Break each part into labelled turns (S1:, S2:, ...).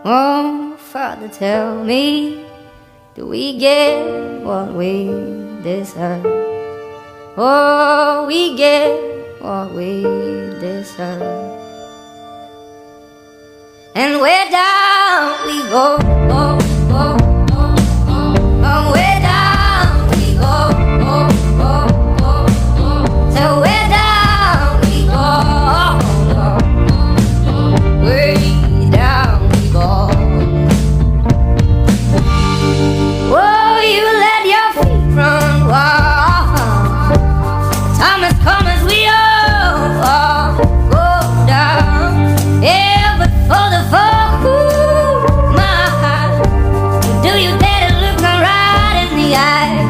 S1: Oh, Father, tell me, do we get what we deserve? Oh, we get what we deserve. And where down we go, oh, oh, oh, oh, oh, where down we go, oh, oh, oh, oh, so where down we go, oh, oh, oh, way down we go. Oh, you let your feet run wild. Time has come as we all go down. Yeah, but for the fall, ooh, my heart, do you dare to look me right in the eyes?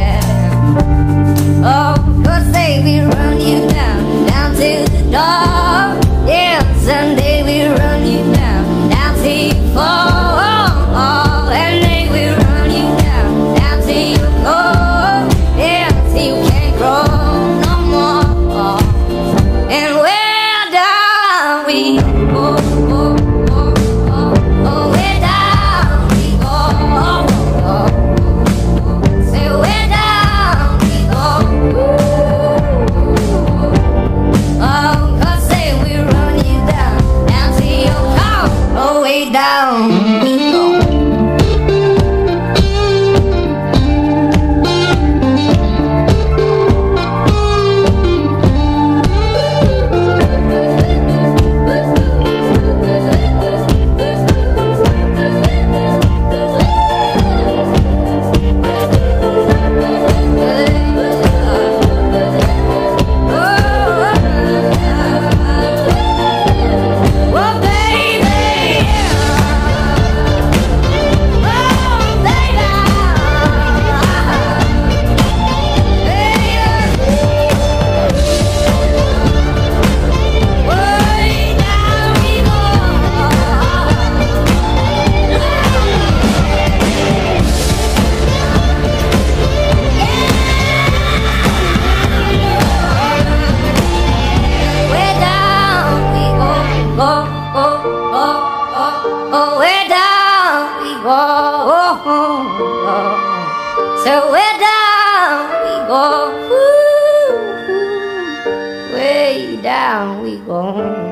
S1: Yeah. Oh, 'cause they will run you down, down to the dark. Yeah, someday we run you down, down till you fall. And they will run you down, down till you go. Yeah, till you can't grow no more. And where down we go, oh, oh, oh, oh, where down we go, oh, oh, say where down we go, oh, 'cause they will run you down, down till you come, oh, way down we go. Oh, where down we go, oh, oh, oh. So where down we go, ooh, way down we go.